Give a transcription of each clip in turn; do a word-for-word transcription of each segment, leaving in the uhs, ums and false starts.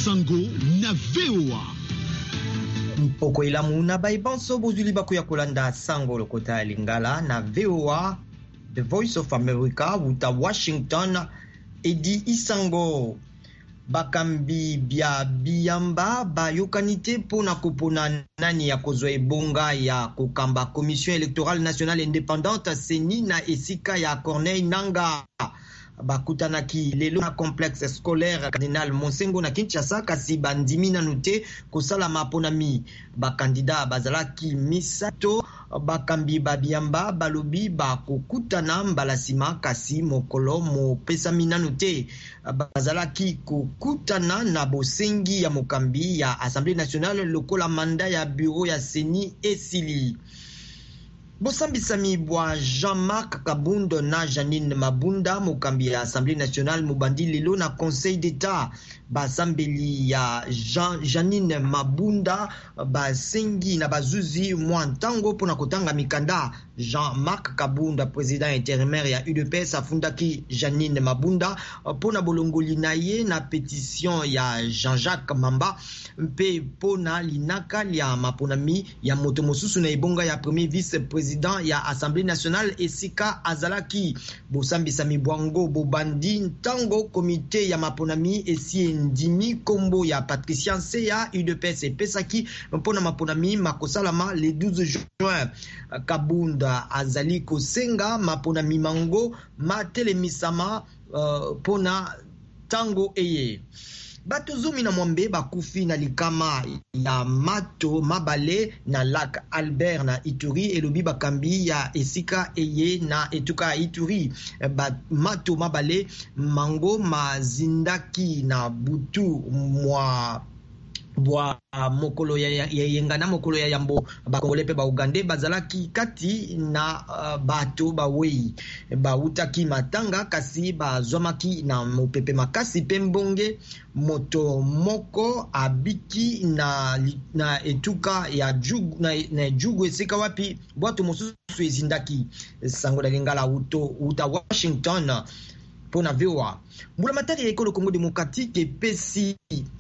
Sango na V O A. Mpoko ilamu na baibanso bozuli baku ya kolanda Sango lokota lingala na V O A, The Voice of America, wuta Washington, Edi Isango. Bakambi bia biyamba ba yokanite pona kopona nani ya kozwa ebonga ya kokamba Commission électorale nationale indépendante seni na esika ya Corneille Nangaa. Bakutanaki lelo na complexe scolaire Cardinal Monsengo na Kinshasa kasi bandimi na note kosala maponami bakandida bazalaki misato bakambi babiyamba balobi bakokutana mbalasima kasi mokolo mo pesa minano te bazalaki kokutana na bosengi ya mokambi ya Assemblée nationale lokola manda ya bureau ya Seni esili. Bosambisami bwa Jean-Marc Kabundo na Janine Mabunda mokambi ya Assemblée nationale mobandi lelo na Conseil d'État basambeli ya Jean, Janine Mabunda basengi na bazuzi mwantango pona kotanga mikanda. Jean-Marc Kabunda président intérimaire ya U D P S afundaki Janine Mabunda pona bolongoli na ye na pétition ya Jean-Jacques Mamba mpe pona linaka ya maponami ya moto mosusu na ebonga ya premier vice président ya Assemblée nationale esika azalaki. Bosambisa mibwango bobandi ntango komite ya maponami esi ndimi kombo ya Patricia Nseya U D P S epesaki mpona maponami makosalama le douze juin. Kabunda azali kosenga maponami mango matelemisama uh, pona tango eye. Bato zomi na mwambe bakufi na likama ya mato mabale na lac Albert na Ituri elobi bakambi ya esika eye na etuka Ituri. Ba, mato mabale mango mazindaki na butu mwa bwa mokolo ya yengana mokolo ya yambo bakongole pe ba Uganda bazalaki kati na uh, bato bawei bautaki matanga kasi bazwamaki na mopepe makasi pembonge moto moko abiki na, na etuka ya jugu, na, na jugu esika wapi bwato mosusu ezindaki. Sango da lingala uto uta Washington pona V O A. Mbula matari ya ekolo Congo Démocratique epesi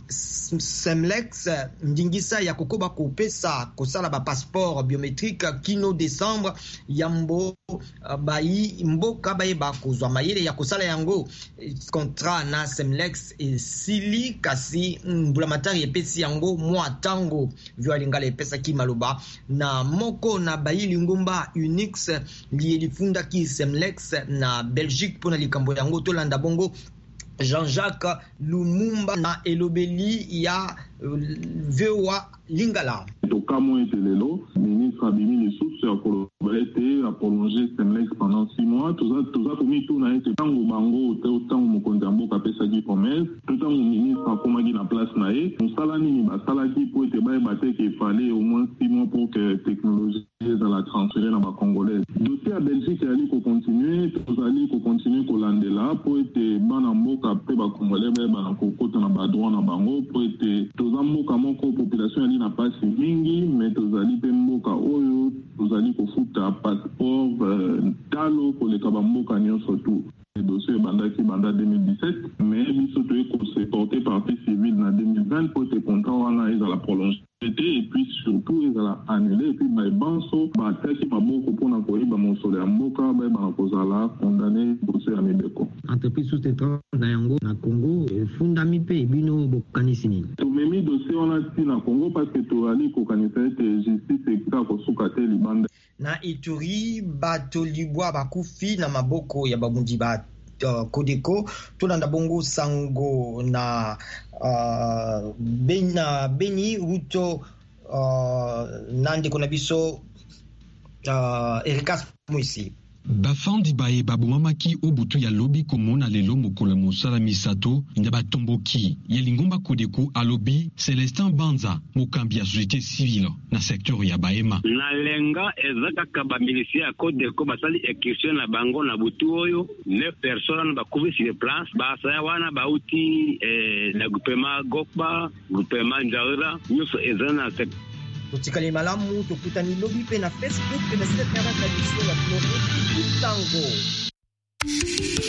Semlex ndingisa ya kokoba kopesa kosala ba passeport biométrique kino décembre yambo bayi mboka baye ba kozwa mayele ya kosala yango contrat na Semlex esili kasi mbula matari epesi yango mwa tango vyo lingala epesa ki maloba na moko na bayi lingomba Unix lielifunda ki Semlex na Belgique pona likambo yango tolanda bongo Jean-Jacques Lumumba na elobeli ya V O A lingala. Tokamo etelelo ministre abimi les sources ya kolobrete a prolongé Semlex pendant six mois. Toza toza komi tuna ete tango bango te tango mokonzi ya mboka pesa ki promesse tango ministre akomaki na place na ye mosala nini basalaki po ete bayeba te ke fallait au moins six mois pour que technologie ezala transféré na bacongolais. Dossier ya Belgique yali kocontinue tozali kocontinue kolandela po ete bana mboka pe bacongolais bayeba na kokota na badroit na bango po ete toza mboka moko population yali na pasi mingi me tozali pe mboka oyo tozali kofuta passeport uh, talo koleka bamboka nyonso tu. Dossier bandaki banda deux mille dix-sept mais biso toye kose porté partie civile na deux mille vingt po ete contrat wana ezala prolongé et puis surtout ezala annulé et puis baibanso bataki maboko mpona koyeba mosolo ya mboka bayebana kozala condamné dossier ya mibeko. Entreprise sous-traitante na yango na Congo efundami pe bino bokanisi nini? Tomemi dossier wana ti na Congo parce que tozali kokanisa ete justice ekita kosuka te libanda. Na Ituri bato libwa bakufi na maboko ya babundi ba Uh, Kodeko tolanda bongo sango na uh, ben, na Beni Ruto uh, nande kona biso uh, Erikas Moisi bafandi baye babomamaki obutu ya lobi komona lelo mokolo mosala misato nya batomboki ya lingomba Kodeko alobi Celestin Banza mokambi ya société civile na secteur ya Baema na lenga ezaka ba milicia ya Kodeko basali exécution na bango na butu oyo neuf personnes bakuvi sur place basaya wana bauti eh, na groupement Gokba groupement Njaura nyuso ezana Tutikali malamu tukutani lobi pe na Facebook pe na site ya radio ya Tango.